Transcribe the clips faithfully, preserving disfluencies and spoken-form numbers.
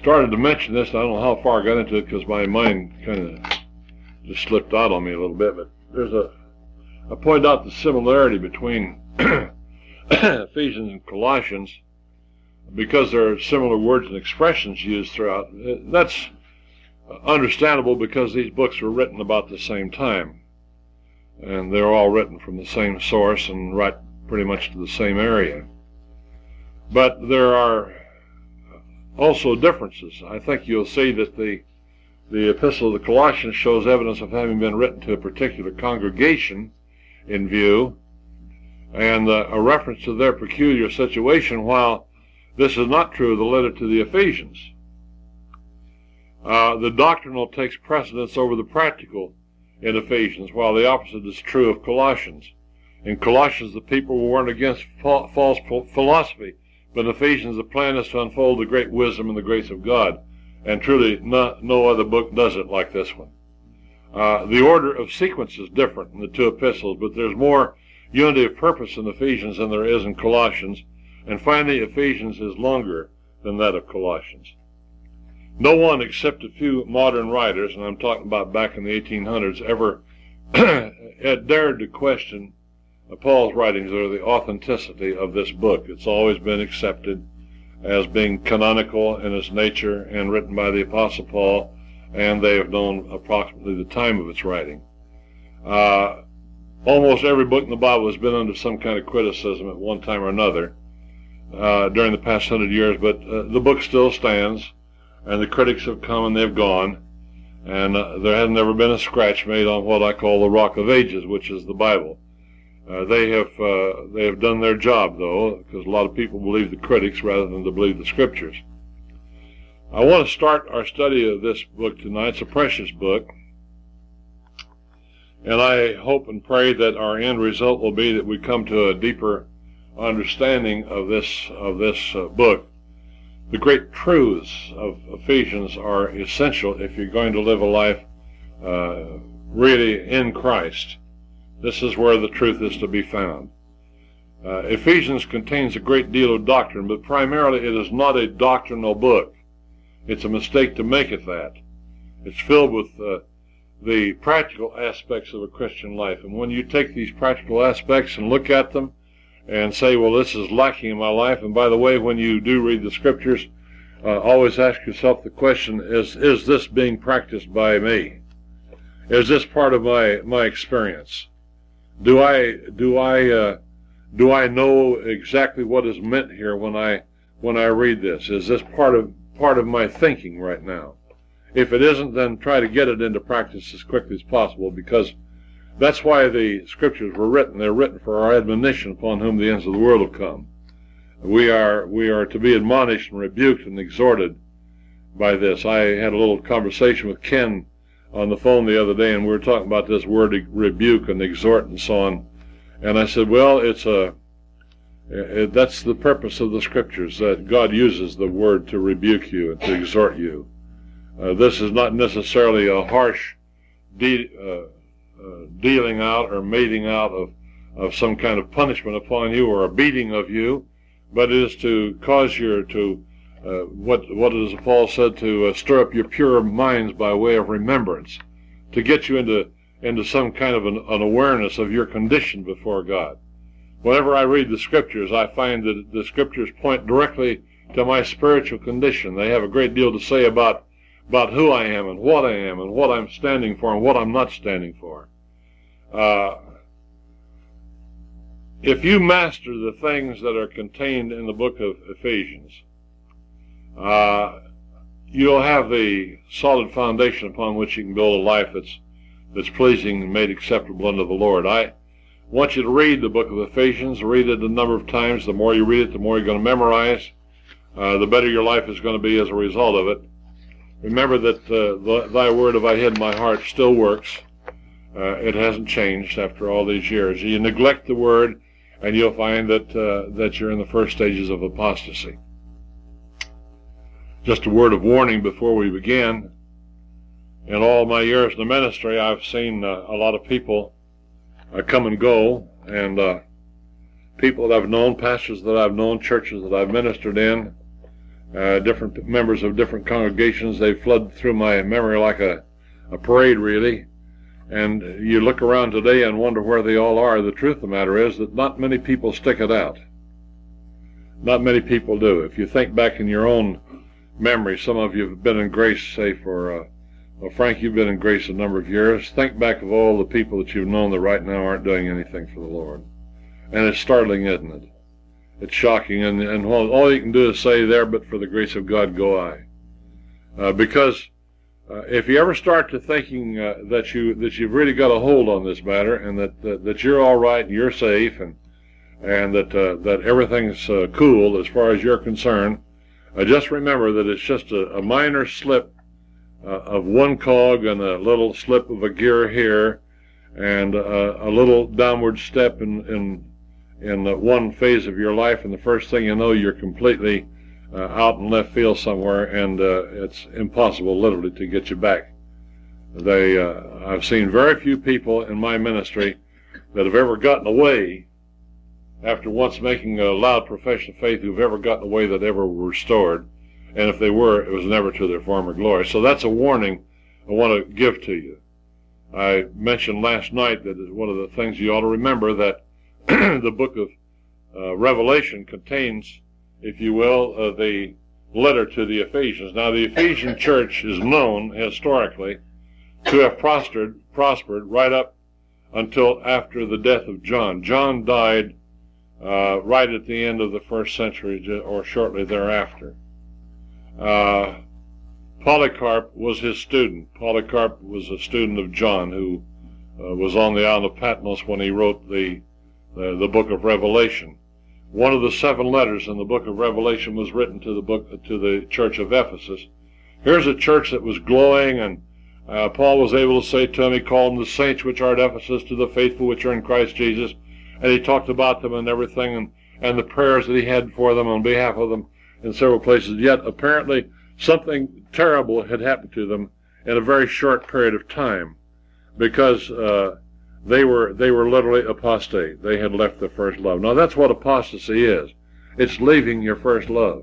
started to mention this, and I don't know how far I got into it because my mind kind of just slipped out on me a little bit, but there's a, I pointed out the similarity between Ephesians and Colossians because there are similar words and expressions used throughout. That's understandable because these books were written about the same time, and they're all written from the same source and right pretty much to the same area. But there are also differences. I think you'll see that the the Epistle of the Colossians shows evidence of having been written to a particular congregation in view, and uh, a reference to their peculiar situation, while this is not true of the letter to the Ephesians. Uh, the doctrinal takes precedence over the practical in Ephesians, while the opposite is true of Colossians. In Colossians, the people weren't against fa false philosophy, but in Ephesians, the plan is to unfold the great wisdom and the grace of God. And truly, no, no other book does it like this one. Uh, the order of sequence is different in the two epistles, but there's more unity of purpose in Ephesians than there is in Colossians. And finally, Ephesians is longer than that of Colossians. No one except a few modern writers, and I'm talking about back in the eighteen hundreds, ever had dared to question Paul's writings or the authenticity of this book. It's always been accepted as being canonical in its nature and written by the Apostle Paul, and they have known approximately the time of its writing. Uh, almost every book in the Bible has been under some kind of criticism at one time or another uh, during the past hundred years, but uh, the book still stands, and the critics have come and they've gone, and uh, there has never been a scratch made on what I call the Rock of Ages, which is the Bible. Uh, they have uh, they have done their job, though, because a lot of people believe the critics rather than to believe the Scriptures. I want to start our study of this book tonight. It's a precious book, and I hope and pray that our end result will be that we come to a deeper understanding of this of this uh, book. The great truths of Ephesians are essential if you're going to live a life uh, really in Christ. This is where the truth is to be found. Uh, Ephesians contains a great deal of doctrine, but primarily it is not a doctrinal book. It's a mistake to make it that. It's filled with uh, the practical aspects of a Christian life. And when you take these practical aspects and look at them and say, well, this is lacking in my life, and by the way, when you do read the Scriptures, uh, always ask yourself the question, is, is this being practiced by me? Is this part of my, my experience? Do I do I uh, do I know exactly what is meant here when I when I read this? Is this part of part of my thinking right now? If it isn't, then try to get it into practice as quickly as possible, because that's why the Scriptures were written. They're written for our admonition, upon whom the ends of the world will come. We are we are to be admonished and rebuked and exhorted by this. I had a little conversation with Ken on the phone the other day, and we were talking about this word rebuke and exhort and so on. And I said, well, it's a it, that's the purpose of the Scriptures, that God uses the word to rebuke you and to exhort you. Uh, this is not necessarily a harsh de uh, uh, dealing out or meting out of, of some kind of punishment upon you or a beating of you, but it is to cause you to Uh, what what does Paul said, to uh, stir up your pure minds by way of remembrance, to get you into into some kind of an, an awareness of your condition before God. Whenever I read the Scriptures, I find that the Scriptures point directly to my spiritual condition. They have a great deal to say about about who I am and what I am and what I'm standing for and what I'm not standing for. Uh, if you master the things that are contained in the book of Ephesians, Uh, you'll have the solid foundation upon which you can build a life that's that's pleasing and made acceptable unto the Lord. I want you to read the book of Ephesians. Read it a number of times. The more you read it, the more you're going to memorize. Uh, the better your life is going to be as a result of it. Remember that uh, Thy word have I hid in my heart still works. Uh, it hasn't changed after all these years. You neglect the word, and you'll find that uh, that you're in the first stages of apostasy. Just a word of warning before we begin. In all my years in the ministry, I've seen uh, a lot of people uh, come and go, and uh, people that I've known, pastors that I've known, churches that I've ministered in, uh, different members of different congregations. They flood through my memory like a, a parade, really. And you look around today and wonder where they all are. The truth of the matter is that not many people stick it out. Not many people do. If you think back in your own memory, some of you have been in grace, say for, uh, well, Frank, you've been in grace a number of years. Think back of all the people that you've known that right now aren't doing anything for the Lord. And it's startling, isn't it? It's shocking, and, and all you can do is say, there, but for the grace of God go I. Uh, because uh, if you ever start to thinking uh, that, you, that you've really got a hold on this matter, and that, that, that you're all right and you're safe, and, and that, uh, that everything's uh, cool as far as you're concerned, uh, just remember that it's just a, a minor slip uh, of one cog and a little slip of a gear here, and uh, a little downward step in, in in uh, one phase of your life, and the first thing you know, you're completely uh, out in left field somewhere, and uh, it's impossible literally to get you back. They, uh, I've seen very few people in my ministry that have ever gotten away after once making a loud profession of faith, who've ever gotten away that ever were restored, and if they were, it was never to their former glory. So that's a warning I want to give to you. I mentioned last night that one of the things you ought to remember, that the book of uh, Revelation contains, if you will, uh, the letter to the Ephesians. Now, the Ephesian church is known historically to have prospered, prospered right up until after the death of John. John died uh, right at the end of the first century, or shortly thereafter. Uh, Polycarp was his student. Polycarp was a student of John, who uh, was on the island of Patmos when he wrote the The, the book of Revelation. One of the seven letters in the book of Revelation was written to the book to the church of Ephesus. Here's a church that was glowing, and uh, Paul was able to say to them, he called them the saints which are at Ephesus, to the faithful which are in Christ Jesus, and he talked about them and everything, and, and the prayers that he had for them on behalf of them in several places. Yet apparently something terrible had happened to them in a very short period of time, because uh, They were they were literally apostate. They had left their first love. Now that's what apostasy is. It's leaving your first love.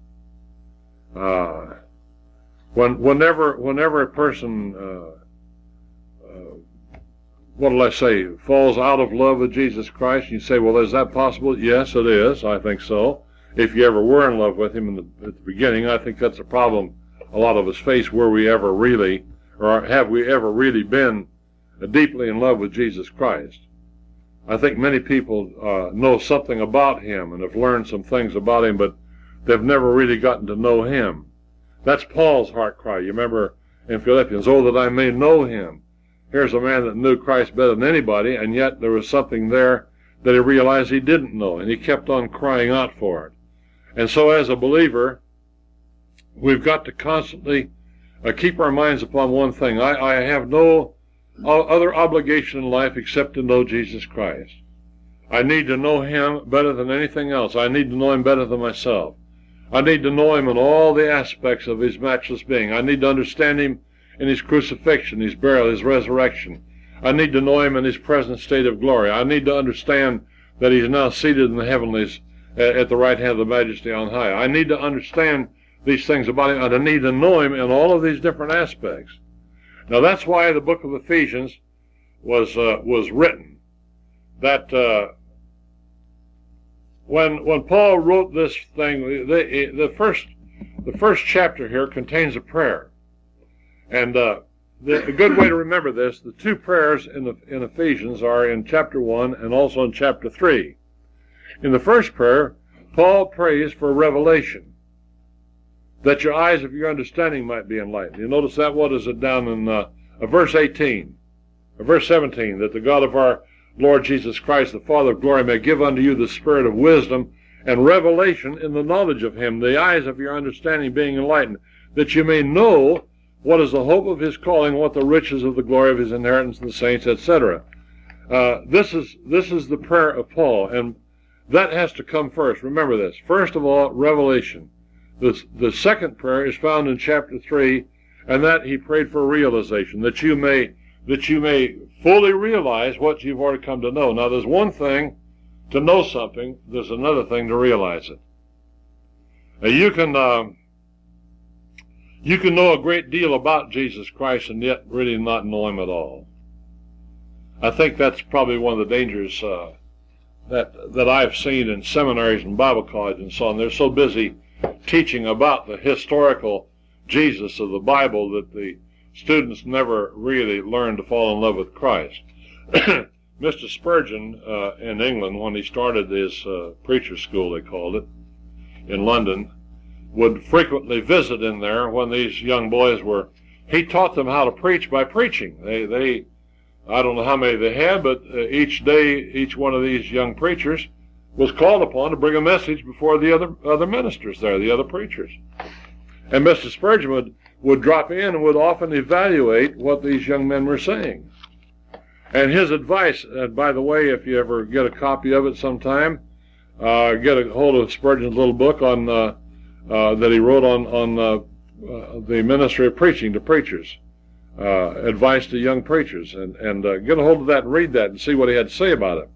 Uh, when whenever whenever a person, uh, uh, what will I say, falls out of love with Jesus Christ, you say, well, is that possible? Yes, it is. I think so. If you ever were in love with him in the, at the beginning, I think that's a problem a lot of us face. Were we ever really, or have we ever really been deeply in love with Jesus Christ? I think many people uh, know something about him and have learned some things about him, but they've never really gotten to know him. That's Paul's heart cry. You remember in Philippians, oh, that I may know him. Here's a man that knew Christ better than anybody, and yet there was something there that he realized he didn't know, and he kept on crying out for it. And so as a believer, we've got to constantly uh, keep our minds upon one thing. I, I have no other obligation in life except to know Jesus Christ. I need to know him better than anything else. I need to know him better than myself. I need to know him in all the aspects of his matchless being. I need to understand him in his crucifixion, his burial, his resurrection. I need to know him in his present state of glory. I need to understand that he's now seated in the heavenlies at the right hand of the Majesty on high. I need to understand these things about him, and I need to know him in all of these different aspects. Now that's why the book of Ephesians was uh, was written. That uh, when when Paul wrote this thing, the, the first the first chapter here contains a prayer, and uh, the, a good way to remember this: the two prayers in the in Ephesians are in chapter one and also in chapter three. In the first prayer, Paul prays for revelation, that your eyes of your understanding might be enlightened. You notice that? What is it down in uh, uh, verse eighteen, uh, verse seventeen, that the God of our Lord Jesus Christ, the Father of glory, may give unto you the spirit of wisdom and revelation in the knowledge of him, the eyes of your understanding being enlightened, that you may know what is the hope of his calling, what the riches of the glory of his inheritance in the saints, et cetera. Uh, this is this is the prayer of Paul, and that has to come first. Remember this. First of all, revelation. The, the second prayer is found in chapter three, and that he prayed for realization, that you may that you may fully realize what you've already come to know. Now, there's one thing to know something, there's another thing to realize it. Uh, you can uh, you can know a great deal about Jesus Christ and yet really not know him at all. I think that's probably one of the dangers uh, that that I've seen in seminaries and Bible colleges and so on. They're so busy teaching about the historical Jesus of the Bible that the students never really learn to fall in love with Christ. Mister Spurgeon uh, in England, when he started his uh, preacher school, they called it, in London, would frequently visit in there when these young boys were, he taught them how to preach by preaching. They, they, I don't know how many they had, but uh, each day, each one of these young preachers was called upon to bring a message before the other, other ministers there, the other preachers. And Mister Spurgeon would, would drop in and would often evaluate what these young men were saying. And his advice, and by the way, if you ever get a copy of it sometime, uh, get a hold of Spurgeon's little book on uh, uh, that he wrote on, on uh, uh, the ministry of preaching to preachers, uh, advice to young preachers, and, and uh, get a hold of that and read that and see what he had to say about it.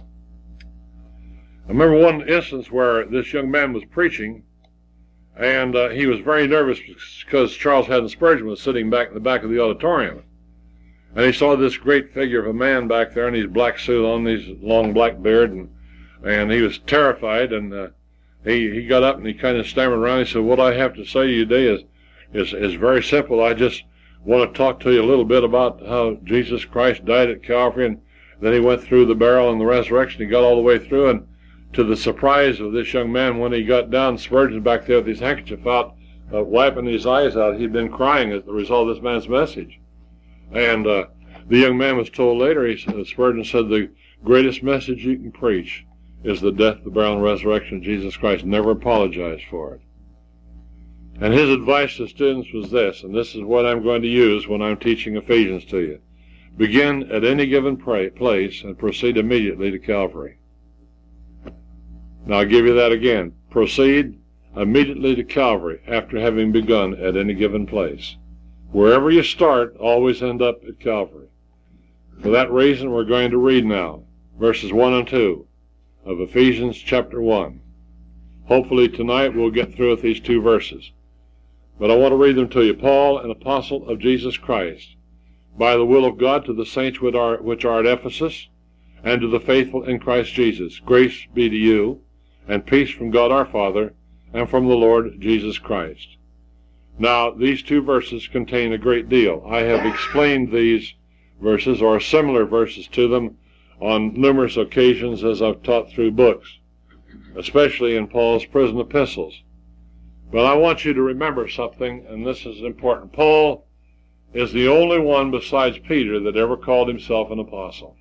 I remember one instance where this young man was preaching, and uh, he was very nervous because Charles Haddon Spurgeon was sitting back in the back of the auditorium. And he saw this great figure of a man back there in his black suit on, his long black beard, and and he was terrified, and uh, he, he got up and he kind of stammered around. He said, what I have to say to you today is, is, is very simple. I just want to talk to you a little bit about how Jesus Christ died at Calvary, and then he went through the burial and the resurrection. He got all the way through, and to the surprise of this young man, when he got down, Spurgeon back there with his handkerchief out, uh, wiping his eyes out, he'd been crying as the result of this man's message. And uh, the young man was told later, he said, Spurgeon said, the greatest message you can preach is the death, the burial, and resurrection of Jesus Christ. Never apologize for it. And his advice to students was this, and this is what I'm going to use when I'm teaching Ephesians to you. Begin at any given pray, place and proceed immediately to Calvary. Now I'll give you that again. Proceed immediately to Calvary after having begun at any given place. Wherever you start, always end up at Calvary. For that reason, we're going to read now verses one and two of Ephesians chapter one. Hopefully tonight we'll get through with these two verses. But I want to read them to you. Paul, an apostle of Jesus Christ, by the will of God, to the saints which are, which are at Ephesus, and to the faithful in Christ Jesus. Grace be to you, and peace from God our Father, and from the Lord Jesus Christ. Now, these two verses contain a great deal. I have explained these verses, or similar verses to them, on numerous occasions as I've taught through books, especially in Paul's prison epistles. But I want you to remember something, and this is important. Paul is the only one besides Peter that ever called himself an apostle.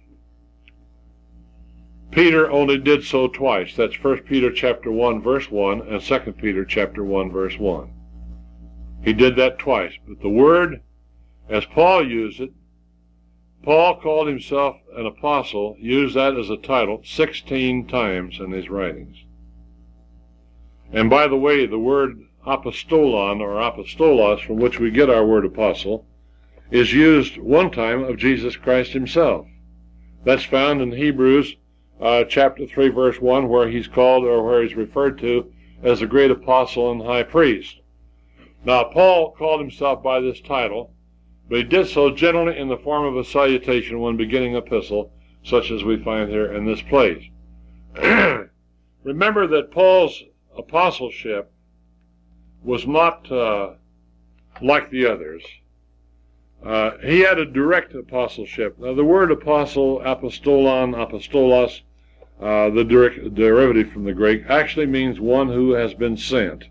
Peter only did so twice. That's First Peter chapter one, verse one, and Second Peter chapter one, verse one. He did that twice. But the word, as Paul used it, Paul called himself an apostle, used that as a title sixteen times in his writings. And by the way, the word apostolon, or apostolos, from which we get our word apostle, is used one time of Jesus Christ himself. That's found in Hebrews uh, chapter three, verse one, where he's called, or where he's referred to as the great apostle and high priest. Now, Paul called himself by this title, but he did so generally in the form of a salutation when beginning an epistle, such as we find here in this place. Remember that Paul's apostleship was not uh, like the others. Uh, he had a direct apostleship. Now, the word apostle, apostolon, apostolos, uh, the direct derivative from the Greek, actually means one who has been sent,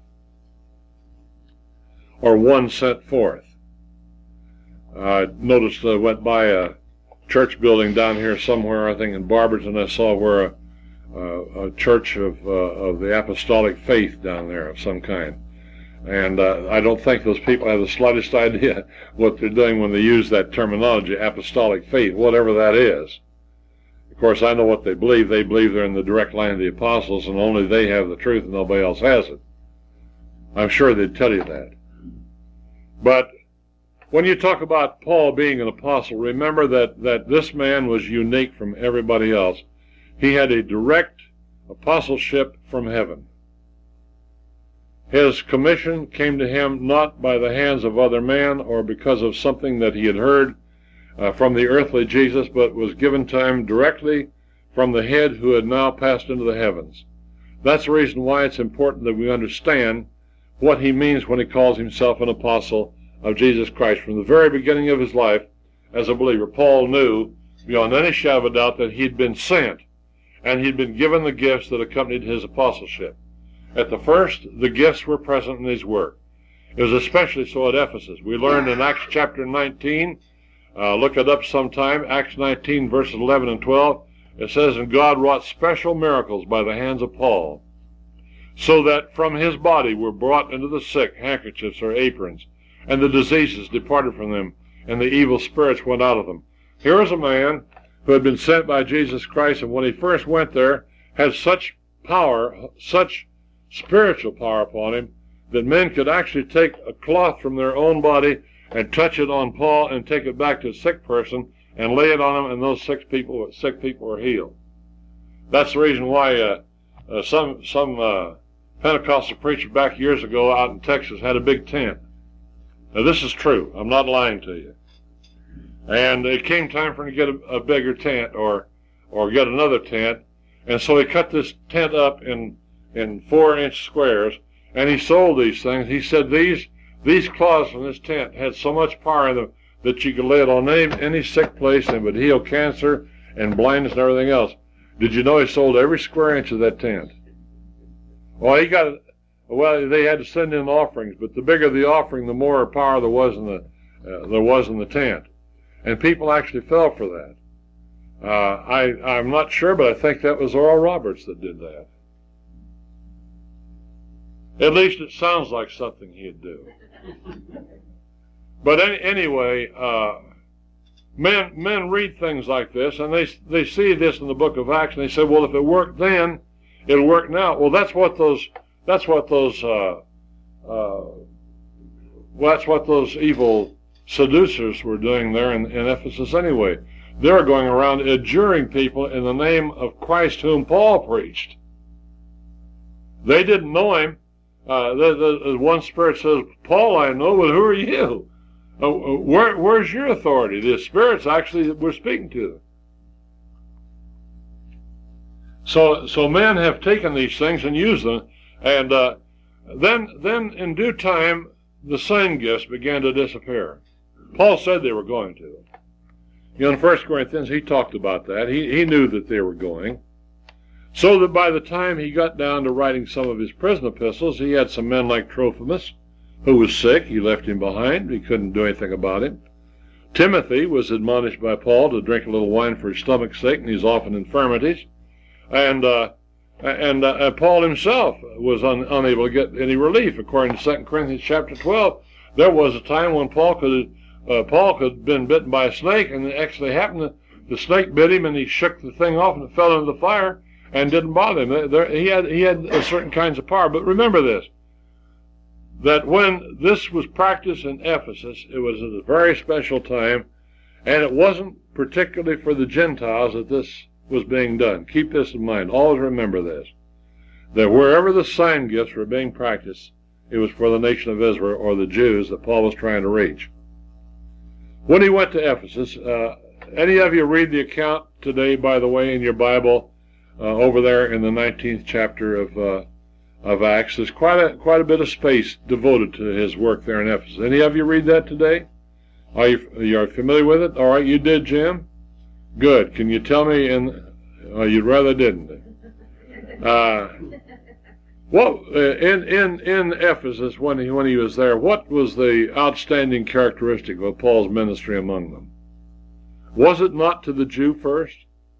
or one sent forth. I uh, noticed I uh, went by a church building down here somewhere, I think in Barberton. I saw where a, uh, a church of, uh, of the apostolic faith down there of some kind. And uh, I don't think those people have the slightest idea what they're doing when they use that terminology, apostolic faith, whatever that is. Of course, I know what they believe. They believe they're in the direct line of the apostles, and only they have the truth and nobody else has it. I'm sure they'd tell you that. But when you talk about Paul being an apostle, remember that, that this man was unique from everybody else. He had a direct apostleship from heaven. His commission came to him not by the hands of other men or because of something that he had heard uh, from the earthly Jesus, but was given to him directly from the head who had now passed into the heavens. That's the reason why it's important that we understand what he means when he calls himself an apostle of Jesus Christ. From the very beginning of his life as a believer, Paul knew beyond any shadow of a doubt that he'd been sent, and he'd been given the gifts that accompanied his apostleship. At the first, the gifts were present in his work. It was especially so at Ephesus. We learned in Acts chapter nineteen, uh, look it up sometime, Acts nineteen verses eleven and twelve, it says, "And God wrought special miracles by the hands of Paul, so that from his body were brought into the sick handkerchiefs or aprons, and the diseases departed from them, and the evil spirits went out of them." Here was a man who had been sent by Jesus Christ, and when he first went there, had such power, such spiritual power upon him, that men could actually take a cloth from their own body and touch it on Paul and take it back to a sick person and lay it on him, and those sick people, sick people were healed. That's the reason why uh, uh, some some uh, Pentecostal preacher back years ago out in Texas had a big tent. Now this is true. I'm not lying to you. And it came time for him to get a, a bigger tent or or get another tent, and so he cut this tent up in in four-inch squares, and he sold these things. He said these these cloths from this tent had so much power in them that you could lay it on any, any sick place and it would heal cancer and blindness and everything else. Did you know he sold every square inch of that tent? Well, he got well. They had to send in offerings, but the bigger the offering, the more power there was in the uh, there was in the tent, and people actually fell for that. Uh, I I'm not sure, but I think that was Oral Roberts that did that. At least it sounds like something he'd do. But any, anyway, uh, men men read things like this, and they they see this in the book of Acts, and they say, well, if it worked then, it'll work now. Well, that's what those that's what those uh, uh, well, that's what those evil seducers were doing there in, in Ephesus anyway. They were going around adjuring people in the name of Christ whom Paul preached. They didn't know him. Uh, the, the, the one spirit says, "Paul I know, but who are you? Uh, where, where's your authority?" The spirits actually were speaking to them. So, so men have taken these things and used them, and uh, then, then in due time, the same gifts began to disappear. Paul said they were going to. You know, in First Corinthians, he talked about that. He, he knew that they were going. So that by the time he got down to writing some of his prison epistles, he had some men like Trophimus, who was sick. He left him behind. He couldn't do anything about him. Timothy was admonished by Paul to drink a little wine for his stomach's sake and his often infirmities. And uh, and uh, Paul himself was un, unable to get any relief. According to Second Corinthians chapter twelve, there was a time when Paul could uh, Paul could have been bitten by a snake, and it actually happened that the snake bit him, and he shook the thing off, and it fell into the fire, and didn't bother him. There, he had he had certain kinds of power. But remember this, that when this was practiced in Ephesus, it was at a very special time, and it wasn't particularly for the Gentiles that this was being done. Keep this in mind. Always remember this, that wherever the sign gifts were being practiced, it was for the nation of Israel, or the Jews, that Paul was trying to reach. When he went to Ephesus, uh, any of you read the account today, by the way, in your Bible, uh, over there in the nineteenth chapter of uh, of Acts, there's quite a quite a bit of space devoted to his work there in Ephesus. Any of you read that today? Are you you are familiar with it? All right, you did, Jim. Good. Can you tell me? In oh, you'd rather didn't. Uh, what in in in Ephesus when he when he was there? What was the outstanding characteristic of Paul's ministry among them? Was it not to the Jew first?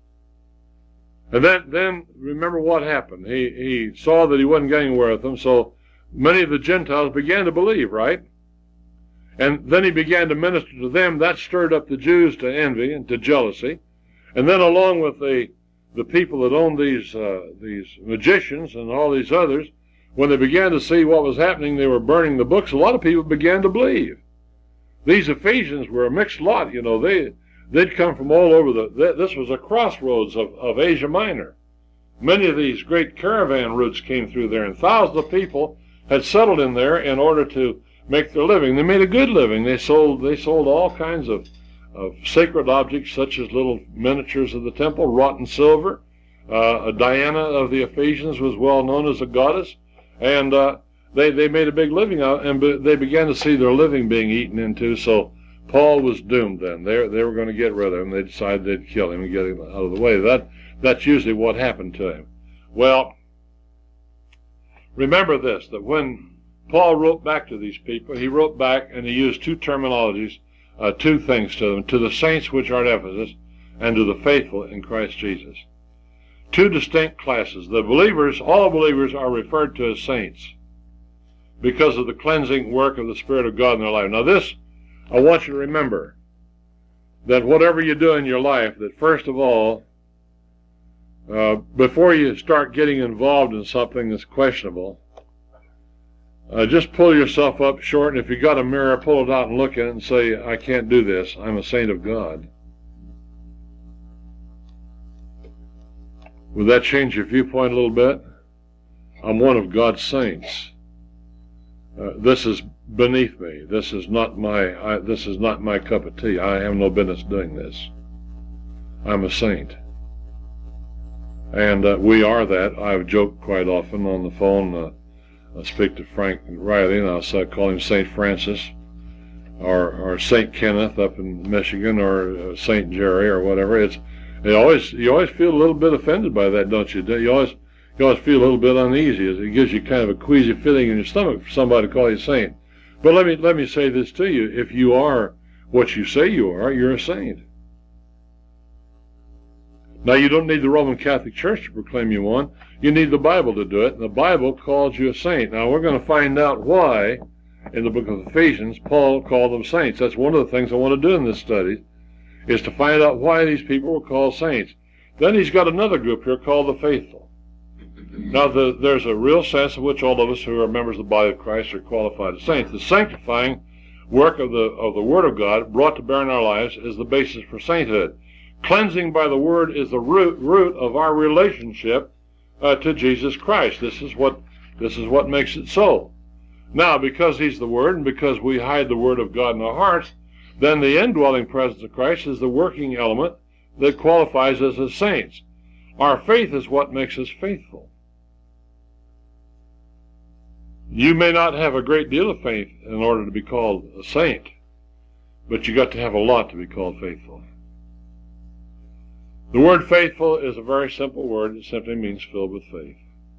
And then, then remember what happened. He he saw that he wasn't getting anywhere with them, so many of the Gentiles began to believe, right? And then he began to minister to them. That stirred up the Jews to envy and to jealousy. And then along with the the people that owned these uh, these magicians and all these others, when they began to see what was happening, they were burning the books. A lot of people began to believe. These Ephesians were a mixed lot, you know. They they'd come from all over the. This was a crossroads of of Asia Minor. Many of these great caravan routes came through there, and thousands of people had settled in there in order to make their living. They made a good living. They sold they sold all kinds of, of sacred objects, such as little miniatures of the temple, wrought in silver. Uh, Diana of the Ephesians was well known as a goddess, and uh, they they made a big living out, and be, they began to see their living being eaten into. So Paul was doomed. Then they they were going to get rid of him. They decided they'd kill him and get him out of the way. That that's usually what happened to him. Well, remember this: that when Paul wrote back to these people, he wrote back and he used two terminologies, uh, two things to them: to the saints which are at Ephesus, and to the faithful in Christ Jesus. Two distinct classes. The believers, all believers, are referred to as saints because of the cleansing work of the Spirit of God in their life. Now this, I want you to remember, that whatever you do in your life, that first of all, uh, before you start getting involved in something that's questionable, uh, just pull yourself up short, and if you got a mirror, pull it out and look at it and say, I can't do this. I'm a saint of God. Would that change your viewpoint a little bit? I'm one of God's saints. Uh, this is beneath me. This is not my. I, this is not my cup of tea. I have no business doing this. I'm a saint, and uh, we are that. I've joked quite often on the phone. Uh, I speak to Frank Riley, and I'll say, call him Saint Francis, or or Saint Kenneth up in Michigan, or uh, Saint Jerry, or whatever. It's You always, you always feel a little bit offended by that, don't you? You always, you always feel a little bit uneasy. It gives you kind of a queasy feeling in your stomach for somebody to call you saint. But let me, let me say this to you: if you are what you say you are, you're a saint. Now, you don't need the Roman Catholic Church to proclaim you one. You need the Bible to do it, and the Bible calls you a saint. Now, we're going to find out why, in the book of Ephesians, Paul called them saints. That's one of the things I want to do in this study, is to find out why these people were called saints. Then he's got another group here called the faithful. Now, the, there's a real sense in which all of us who are members of the body of Christ are qualified as saints. The sanctifying work of the of the Word of God brought to bear in our lives is the basis for sainthood. Cleansing by the Word is the root root of our relationship uh, to Jesus Christ. This is what this is what makes it so. Now, because He's the Word, and because we hide the Word of God in our hearts, then the indwelling presence of Christ is the working element that qualifies us as saints. Our faith is what makes us faithful. You may not have a great deal of faith in order to be called a saint, but you got to have a lot to be called faithful. The word faithful is a very simple word. It simply means filled with faith.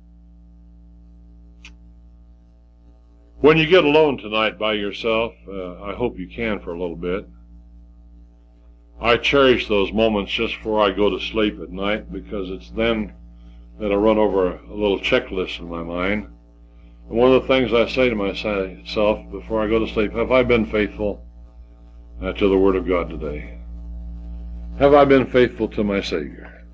When you get alone tonight by yourself, uh, I hope you can for a little bit. I cherish those moments just before I go to sleep at night, because it's then that I run over a little checklist in my mind. And one of the things I say to myself before I go to sleep: have I been faithful uh, to the Word of God today? Have I been faithful to my Savior?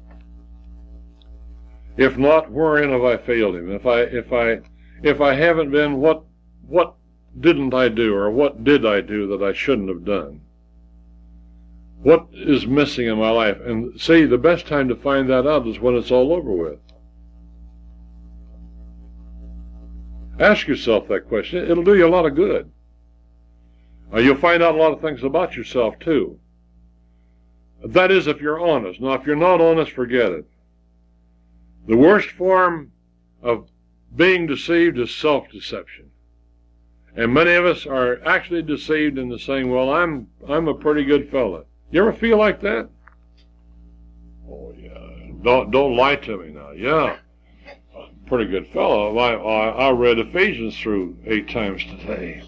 If not, wherein have I failed Him? If I, if I, if I haven't been, what, what didn't I do, or what did I do that I shouldn't have done? What is missing in my life? And see, the best time to find that out is when it's all over with. Ask yourself that question. It'll do you a lot of good. Uh, you'll find out a lot of things about yourself, too. That is, if you're honest. Now, if you're not honest, forget it. The worst form of being deceived is self-deception. And many of us are actually deceived into saying, well, I'm I'm a pretty good fella. You ever feel like that? Oh, yeah. Don't, don't lie to me now. Yeah. Pretty good fellow. I, I, I read Ephesians through eight times today.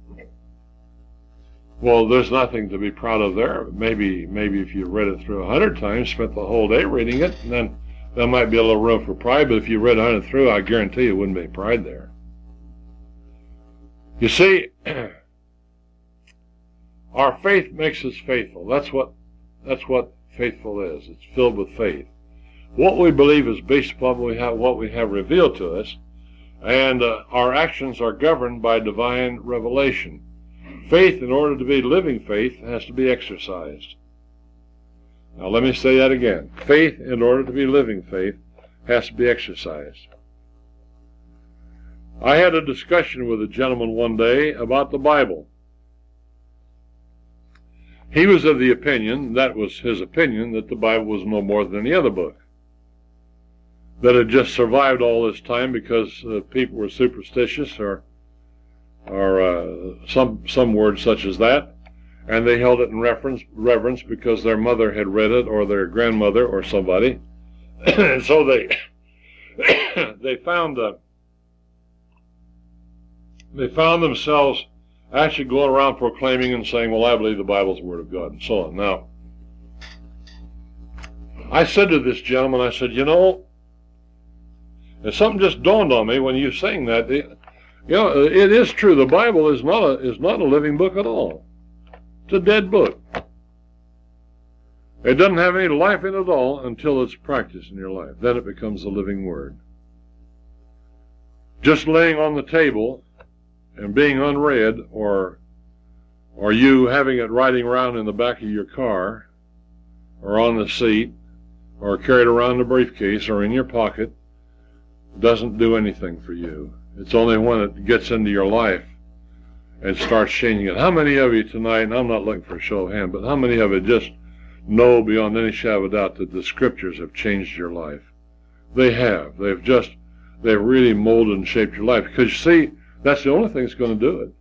Well, there's nothing to be proud of there. Maybe maybe if you read it through a hundred times, spent the whole day reading it, then there might be a little room for pride. But if you read a hundred through, I guarantee you wouldn't be pride there. You see, our faith makes us faithful. That's what that's what faithful is. It's filled with faith. What we believe is based upon what we have, what we have revealed to us, and uh, our actions are governed by divine revelation. Faith, in order to be living faith, has to be exercised. Now let me say that again. Faith, in order to be living faith, has to be exercised. I had a discussion with a gentleman one day about the Bible. He was of the opinion, that was his opinion, that the Bible was no more than any other book. That it just survived all this time because uh, people were superstitious or or uh, some some words such as that, and they held it in reference reverence because their mother had read it or their grandmother or somebody. And so they they found uh, they found themselves actually going around proclaiming and saying, well, I believe the Bible's the Word of God, and so on. Now, I said to this gentleman, I said, you know, and something just dawned on me when you were saying that. You know, it is true. The Bible is not a is not a living book at all. It's a dead book. It doesn't have any life in it at all until it's practiced in your life. Then it becomes a living word. Just laying on the table and being unread, or or you having it riding around in the back of your car, or on the seat, or carried around in a briefcase, or in your pocket, doesn't do anything for you. It's only when it gets into your life and starts changing it. How many of you tonight, and I'm not looking for a show of hands, but how many of you just know beyond any shadow of a doubt that the Scriptures have changed your life? They have. They've just, they've really molded and shaped your life. Because you see, that's the only thing that's going to do it.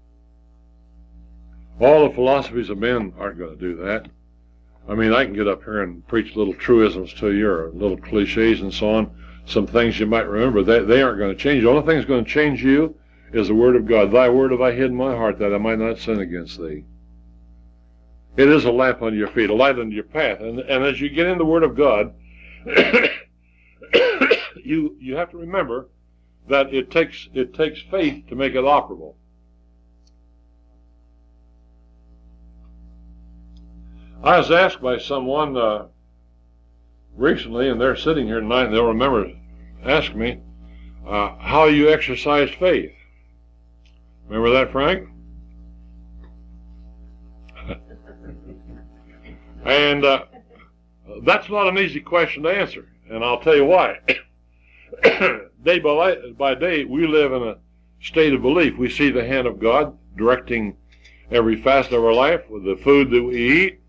All the philosophies of men aren't going to do that. I mean, I can get up here and preach little truisms to you, or little cliches and so on, some things you might remember. They, they aren't going to change. The only thing that's going to change you is the Word of God. Thy word have I hid in my heart, that I might not sin against thee. It is a lamp unto your feet, a light unto your path. And, and as you get in the Word of God, you you have to remember that it takes it takes faith to make it operable. I was asked by someone uh, recently, and they're sitting here tonight, and they'll remember, ask me, uh, how you exercise faith. Remember that, Frank? And uh, that's not an easy question to answer, and I'll tell you why. Day by, by day, we live in a state of belief. We see the hand of God directing every facet of our life with the food that we eat.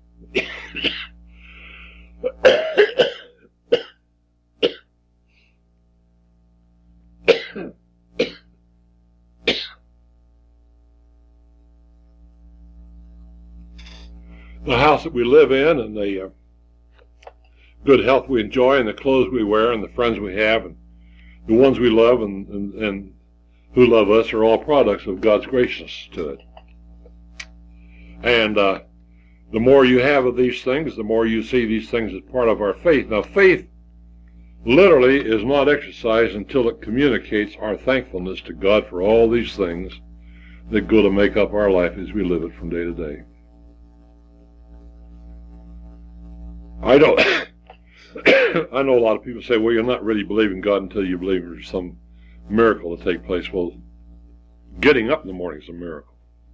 The house that we live in, and the uh, good health we enjoy, and the clothes we wear, and the friends we have, and the ones we love, and, and, and who love us, are all products of God's graciousness to it. And uh, the more you have of these things, the more you see these things as part of our faith. Now, faith literally is not exercised until it communicates our thankfulness to God for all these things that go to make up our life as we live it from day to day. I don't. I know a lot of people say, well, you're not really believing God until you believe there's some miracle to take place. Well, getting up in the morning is a miracle.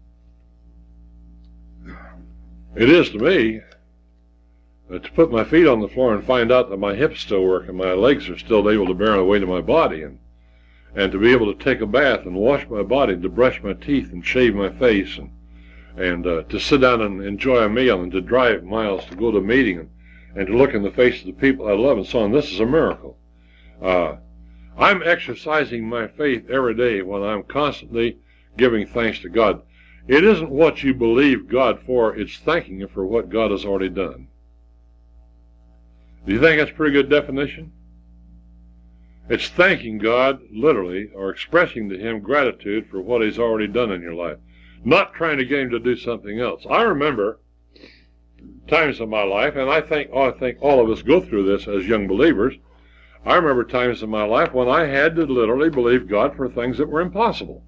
It is to me. But to put my feet on the floor and find out that my hips still work and my legs are still able to bear the weight of my body, and and to be able to take a bath and wash my body, and to brush my teeth and shave my face, and and uh, to sit down and enjoy a meal, and to drive miles to go to a meeting, and, and to look in the face of the people I love, and so on. This is a miracle. Uh, I'm exercising my faith every day when I'm constantly giving thanks to God. It isn't what you believe God for, it's thanking Him for what God has already done. Do you think that's a pretty good definition? It's thanking God, literally, or expressing to Him gratitude for what He's already done in your life. Not trying to get Him to do something else. I remember times in my life, and I think, oh, I think all of us go through this as young believers. I remember times in my life when I had to literally believe God for things that were impossible.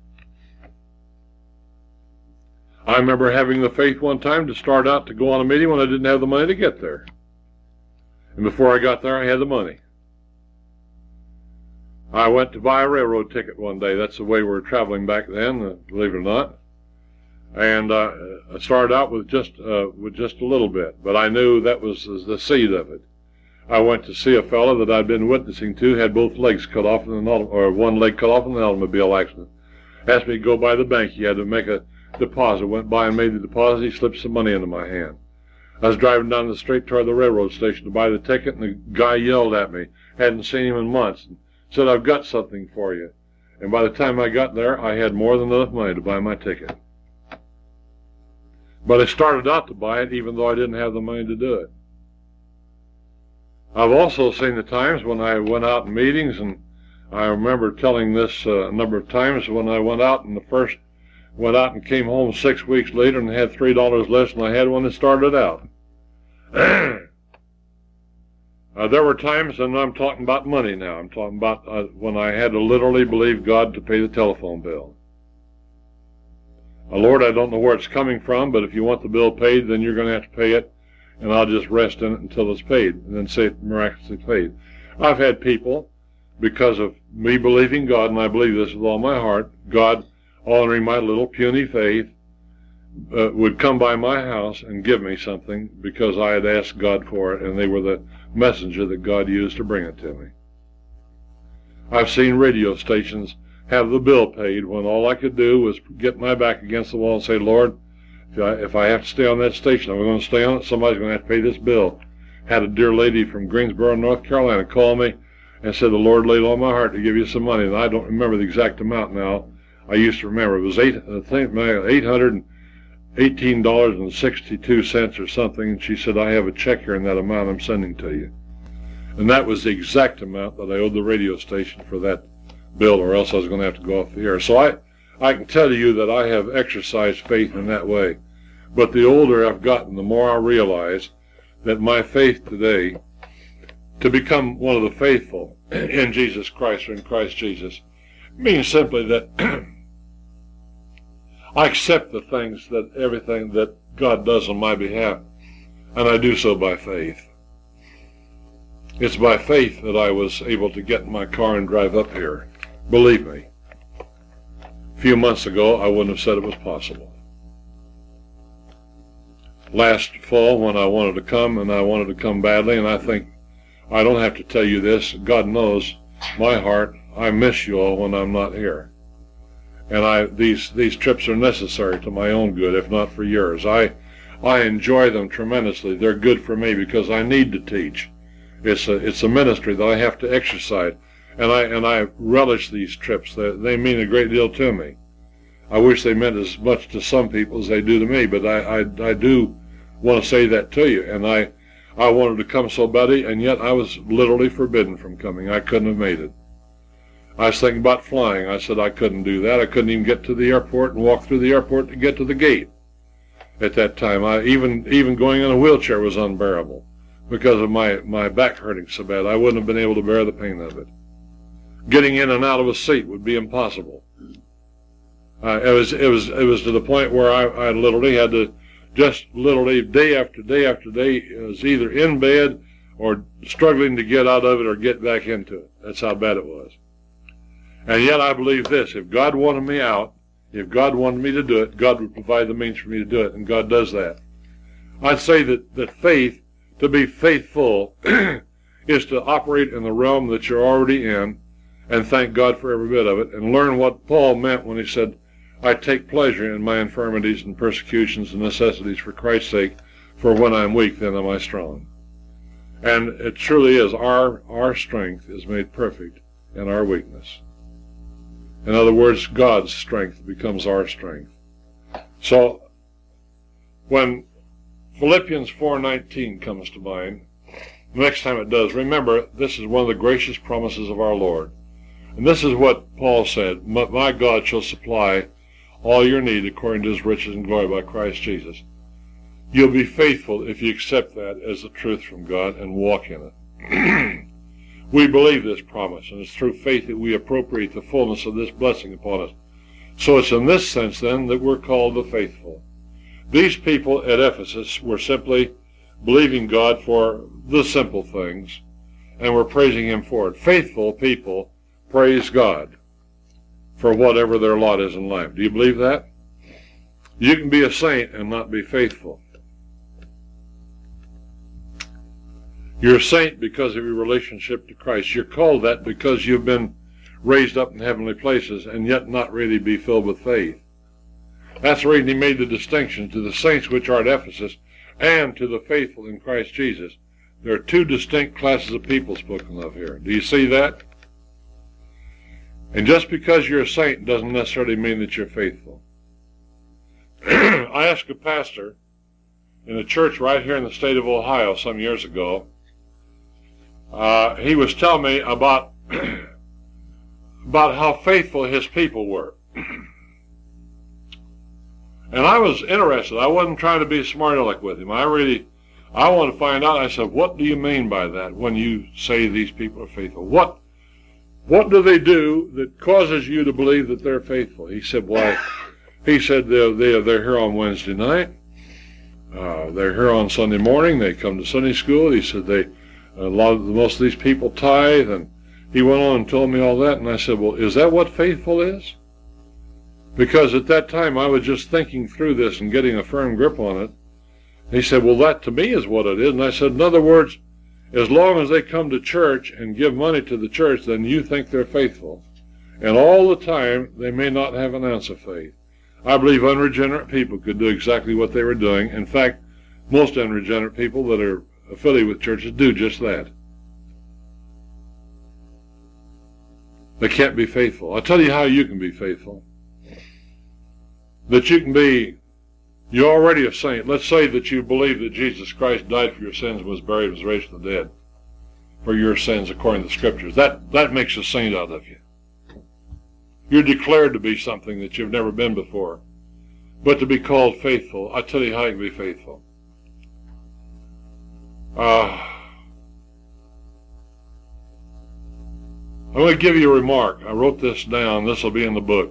I remember having the faith one time to start out to go on a meeting when I didn't have the money to get there. And before I got there, I had the money. I went to buy a railroad ticket one day. That's the way we were traveling back then, uh, believe it or not. And uh, I started out with just uh, with just a little bit, but I knew that was the seed of it. I went to see a fellow that I'd been witnessing to, had both legs cut off in an auto, or one leg cut off in an automobile accident. Asked me to go by the bank. He had to make a deposit. Went by and made the deposit. He slipped some money into my hand. I was driving down the street toward the railroad station to buy the ticket, and the guy yelled at me. Hadn't seen him in months. And said, "I've got something for you." And by the time I got there, I had more than enough money to buy my ticket. But I started out to buy it even though I didn't have the money to do it. I've also seen the times when I went out in meetings, and I remember telling this uh, a number of times when I went out and the first went out and came home six weeks later and had three dollars less than I had when I started out. uh, there were times, and I'm talking about money now, I'm talking about uh, when I had to literally believe God to pay the telephone bill. Uh, Lord, I don't know where it's coming from, but if you want the bill paid, then you're going to have to pay it, and I'll just rest in it until it's paid, and then say it miraculously paid. I've had people, because of me believing God, and I believe this with all my heart, God, honoring my little puny faith, uh, would come by my house and give me something because I had asked God for it, and they were the messenger that God used to bring it to me. I've seen radio stations have the bill paid when all I could do was get my back against the wall and say, "Lord, if I, if I have to stay on that station, I'm going to stay on it. Somebody's going to have to pay this bill." Had a dear lady from Greensboro, North Carolina, call me and said, "The Lord laid on my heart to give you some money." And I don't remember the exact amount now. I used to remember. It was eight, I think, eight hundred eighteen dollars and sixty-two cents or something. And she said, "I have a check here in that amount I'm sending to you." And that was the exact amount that I owed the radio station for that bill, or else I was going to have to go off the air. So I, I can tell you that I have exercised faith in that way. But the older I've gotten, the more I realize that my faith today, to become one of the faithful in Jesus Christ, or in Christ Jesus, means simply that I accept the things, that everything that God does on my behalf, and I do so by faith. It's by faith that I was able to get in my car and drive up here. Believe me, a few months ago I wouldn't have said it was possible. Last fall when I wanted to come, and I wanted to come badly, and I think, I don't have to tell you this, God knows my heart, I miss you all when I'm not here. And I these these trips are necessary to my own good, if not for yours. I I enjoy them tremendously. They're good for me because I need to teach. It's a it's a ministry that I have to exercise, and I and I relish these trips. They, they mean a great deal to me. I wish they meant as much to some people as they do to me, but I I, I do want to say that to you. And I I wanted to come so badly, and yet I was literally forbidden from coming. I couldn't have made it. I was thinking about flying. I said I couldn't do that. I couldn't even get to the airport and walk through the airport to get to the gate. At that time, I even even going in a wheelchair was unbearable because of my my back hurting so bad. I wouldn't have been able to bear the pain of it. Getting in and out of a seat would be impossible. Uh, it was it was it was to the point where I, I literally had to just literally day after day after day it was either in bed or struggling to get out of it or get back into it. That's how bad it was. And yet I believe this: if God wanted me out, if God wanted me to do it, God would provide the means for me to do it, and God does that. I'd say that, that faith, to be faithful, is to operate in the realm that you're already in, and thank God for every bit of it, and learn what Paul meant when he said, "I take pleasure in my infirmities and persecutions and necessities for Christ's sake, for when I'm weak, then am I strong." And it truly is, our, our strength is made perfect in our weakness. In other words, God's strength becomes our strength. So, when Philippians four nineteen comes to mind, the next time it does, remember, this is one of the gracious promises of our Lord. And this is what Paul said: "My God shall supply all your need according to his riches and glory by Christ Jesus." You'll be faithful if you accept that as the truth from God and walk in it. We believe this promise, and it's through faith that we appropriate the fullness of this blessing upon us. So it's in this sense, then, that we're called the faithful. These people at Ephesus were simply believing God for the simple things, and were praising him for it. Faithful people praise God for whatever their lot is in life. Do you believe that? You can be a saint and not be faithful. You're a saint because of your relationship to Christ. You're called that because you've been raised up in heavenly places and yet not really be filled with faith. That's the reason he made the distinction to the saints which are at Ephesus and to the faithful in Christ Jesus. There are two distinct classes of people spoken of here. Do you see that? And just because you're a saint doesn't necessarily mean that you're faithful. I asked a pastor in a church right here in the state of Ohio some years ago. Uh, he was telling me about about how faithful his people were. And I was interested. I wasn't trying to be smart aleck with him. I really, I wanted to find out. I said, what do you mean by that when you say these people are faithful? What, what do they do that causes you to believe that they're faithful? He said, why, he said they're, they're, they're here on Wednesday night. Uh, they're here on Sunday morning. They come to Sunday school. He said they, a lot of, most of these people tithe, and he went on and told me all that, and I said, well, is that what faithful is? Because at that time I was just thinking through this and getting a firm grip on it. He said, well, that to me is what it is. And I said, in other words, as long as they come to church and give money to the church, then you think they're faithful. And all the time, they may not have an ounce of faith. I believe unregenerate people could do exactly what they were doing. In fact, most unregenerate people that are affiliated with churches do just that. They can't be faithful. I'll tell you how you can be faithful. That you can be, you're already a saint. Let's say that you believe that Jesus Christ died for your sins and was buried and was raised from the dead for your sins according to the Scriptures. That, that makes a saint out of you. You're declared to be something that you've never been before. But to be called faithful, I'll tell you how you can be faithful. Uh, I'm going to give you a remark. I wrote this down. This will be in the book.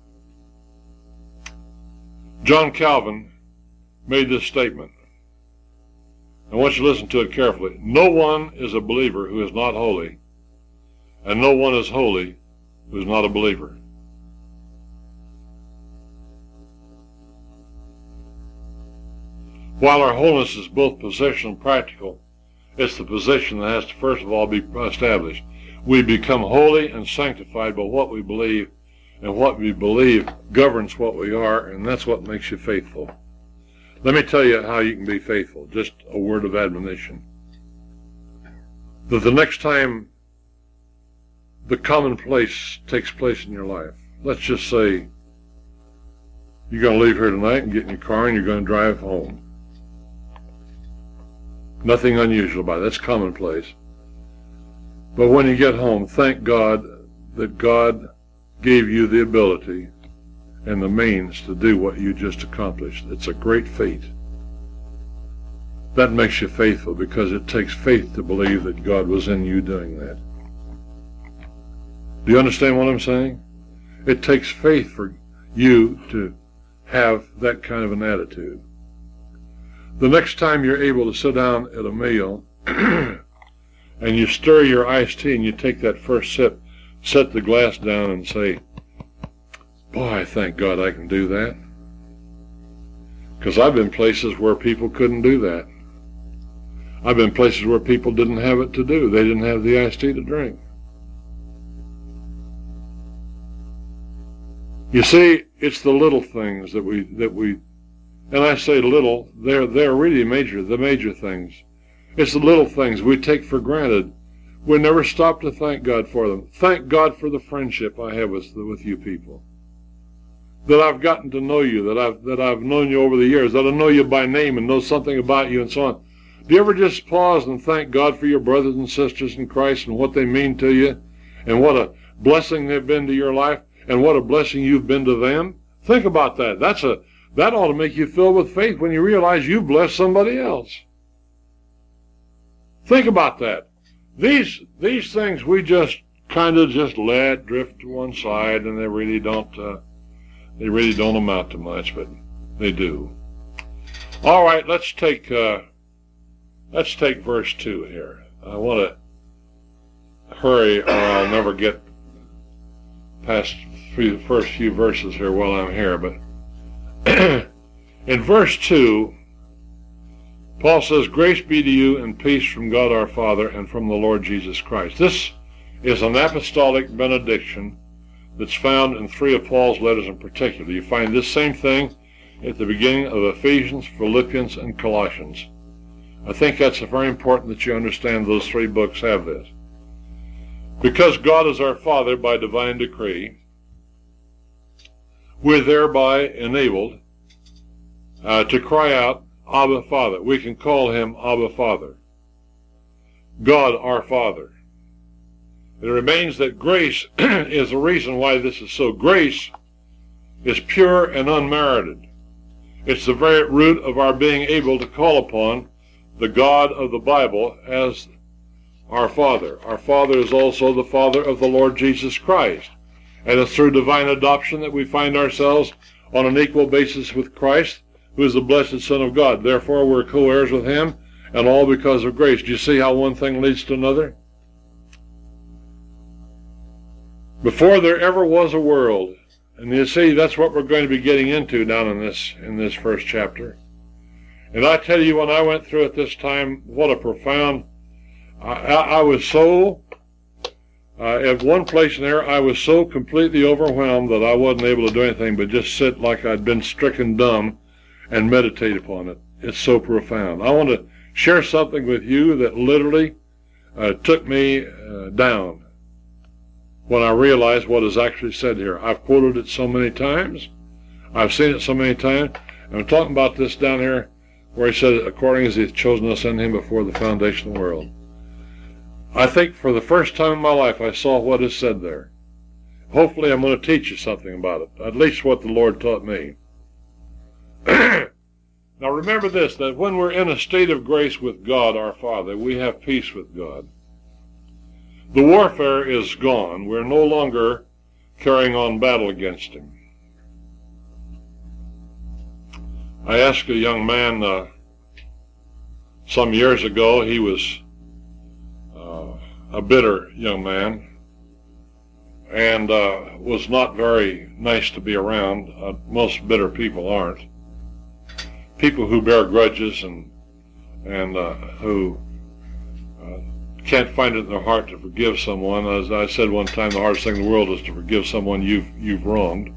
John Calvin made this statement. I want you to listen to it carefully. No one is a believer who is not holy, and no one is holy who is not a believer. While our holiness is both positional and practical, it's the position that has to first of all be established. We become holy and sanctified by what we believe, and what we believe governs what we are, and that's what makes you faithful. Let me tell you how you can be faithful, just a word of admonition. That the next time the commonplace takes place in your life, let's just say you're going to leave here tonight and get in your car and you're going to drive home. Nothing unusual about it. That's commonplace. But when you get home, thank God that God gave you the ability and the means to do what you just accomplished. It's a great feat. That makes you faithful because it takes faith to believe that God was in you doing that. Do you understand what I'm saying? It takes faith for you to have that kind of an attitude. The next time you're able to sit down at a meal and you stir your iced tea and you take that first sip, set the glass down and say, boy, thank God I can do that. Because I've been places where people couldn't do that. I've been places where people didn't have it to do. They didn't have the iced tea to drink. You see, it's the little things that we, that we, and I say little, they're, they're really major, the major things. It's the little things we take for granted. We never stop to thank God for them. Thank God for the friendship I have with, with you people. That I've gotten to know you, that I've, that I've known you over the years, that I know you by name and know something about you and so on. Do you ever just pause and thank God for your brothers and sisters in Christ and what they mean to you and what a blessing they've been to your life and what a blessing you've been to them? Think about that. That's a, that ought to make you filled with faith when you realize you've blessed somebody else. Think about that. These, these things we just kind of just let drift to one side, and they really don't, uh, they really don't amount to much, but they do. All right, let's take, uh, let's take verse two here. I want to hurry or I'll never get past the first few verses here while I'm here, but in verse two, Paul says, grace be to you and peace from God our Father and from the Lord Jesus Christ. This is an apostolic benediction that's found in three of Paul's letters in particular. You find this same thing at the beginning of Ephesians, Philippians, and Colossians. I think that's very important that you understand those three books have this. Because God is our Father by divine decree, we're thereby enabled uh, to cry out, Abba Father. We can call him Abba Father. God our Father. It remains that grace is the reason why this is so. Grace is pure and unmerited. It's the very root of our being able to call upon the God of the Bible as our Father. Our Father is also the Father of the Lord Jesus Christ. And it's through divine adoption that we find ourselves on an equal basis with Christ, who is the blessed Son of God. Therefore, we're co-heirs with him, and all because of grace. Do you see how one thing leads to another? Before there ever was a world, and you see, that's what we're going to be getting into down in this in this first chapter. And I tell you, when I went through it this time, what a profound, I, I, I was so, uh, at one place in there, I was so completely overwhelmed that I wasn't able to do anything but just sit like I'd been stricken dumb and meditate upon it. It's so profound. I want to share something with you that literally uh, took me uh, down when I realized what is actually said here. I've quoted it so many times. I've seen it so many times. And I'm talking about this down here where he said, according as he hath chosen us in him before the foundation of the world. I think for the first time in my life I saw what is said there. Hopefully I'm going to teach you something about it, at least what the Lord taught me. Now remember this, that when we're in a state of grace with God our Father, we have peace with God. The warfare is gone. We're no longer carrying on battle against him. I asked a young man uh, some years ago, he was uh, a bitter young man and uh, was not very nice to be around. Uh, most bitter people aren't. People who bear grudges and, and uh, who uh, can't find it in their heart to forgive someone. As I said one time, the hardest thing in the world is to forgive someone you've you've wronged.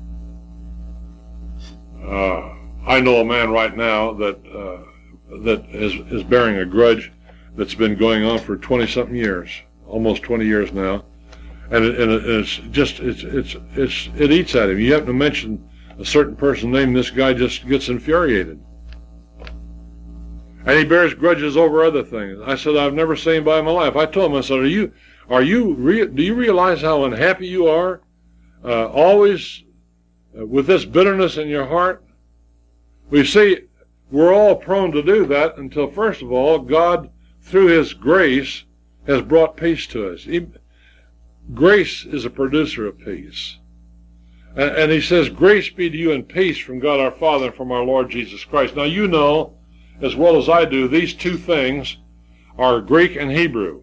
Uh, I know a man right now that uh, that is is bearing a grudge that's been going on for twenty something years, almost twenty years now, and, it, and it, it's just it's it's it's it eats at him. You happen to mention a certain person's name, this guy just gets infuriated. And he bears grudges over other things. I said, I've never seen anybody in my life. I told him, I said, are you, are you, re- do you realize how unhappy you are? Uh, always uh, with this bitterness in your heart? We see, we're all prone to do that until, first of all, God, through his grace, has brought peace to us. He, grace is a producer of peace. And, and he says, grace be to you and peace from God our Father and from our Lord Jesus Christ. Now you know, as well as I do, these two things are Greek and Hebrew.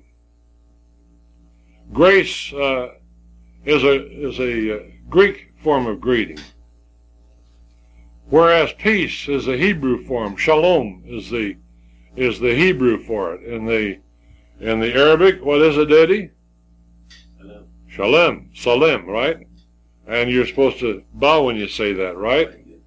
Grace uh, is a is a uh, Greek form of greeting, whereas peace is a Hebrew form. Shalom is the is the Hebrew for it. In the in the Arabic, what is it, Eddie? Shalom. Shalom, salim, right? And you're supposed to bow when you say that, right?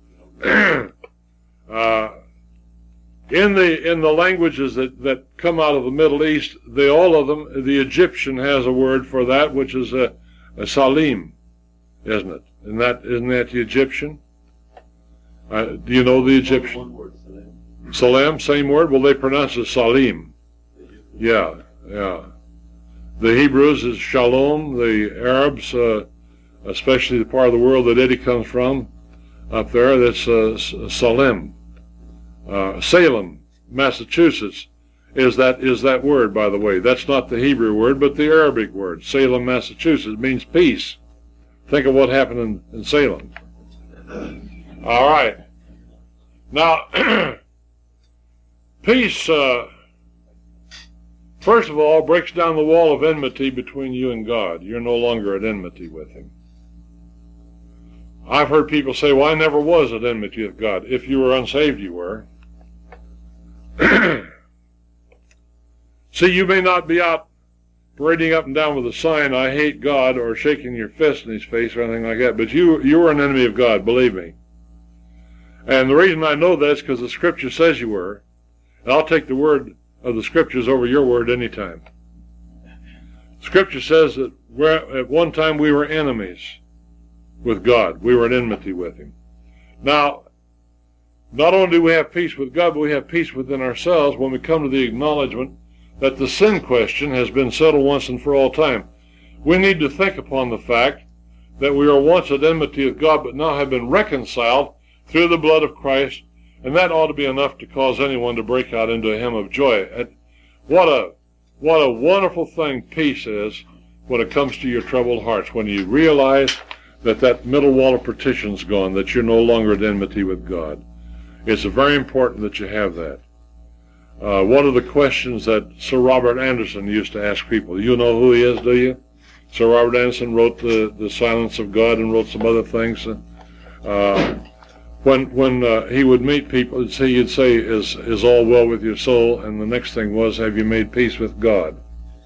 uh, In the in the languages that, that come out of the Middle East, they all of them, the Egyptian has a word for that, which is a, a salim, isn't it? Isn't that isn't that the Egyptian? Uh, do you know the Egyptian? One word, salam. Salam, same word. Well, they pronounce it salim. Yeah, yeah. The Hebrews is shalom. The Arabs, uh, especially the part of the world that Eddie comes from, up there, that's uh, salim. Uh, Salem, Massachusetts, is that is that word, by the way. That's not the Hebrew word, but the Arabic word. Salem, Massachusetts means peace. Think of what happened in, in Salem. All right. Now, peace, uh, first of all, breaks down the wall of enmity between you and God. You're no longer at enmity with him. I've heard people say, well, I never was at enmity with God. If you were unsaved, you were. See, you may not be out parading up and down with a sign, I hate God, or shaking your fist in his face or anything like that, but you, you were an enemy of God, believe me. And the reason I know that is because the Scripture says you were. And I'll take the word of the Scriptures over your word anytime. Scripture says that we're, at one time we were enemies with God. We were in enmity with him. Now, not only do we have peace with God, but we have peace within ourselves when we come to the acknowledgement that the sin question has been settled once and for all time. We need to think upon the fact that we were once at enmity with God, but now have been reconciled through the blood of Christ, and that ought to be enough to cause anyone to break out into a hymn of joy. And what a what a wonderful thing peace is when it comes to your troubled hearts, when you realize that that middle wall of partition's gone, that you're no longer at enmity with God. It's very important that you have that. Uh, one of the questions that Sir Robert Anderson used to ask people, you know who he is, do you? Sir Robert Anderson wrote the, the Silence of God and wrote some other things. Uh, when when uh, he would meet people, he'd say, is, is all well with your soul? And the next thing was, have you made peace with God?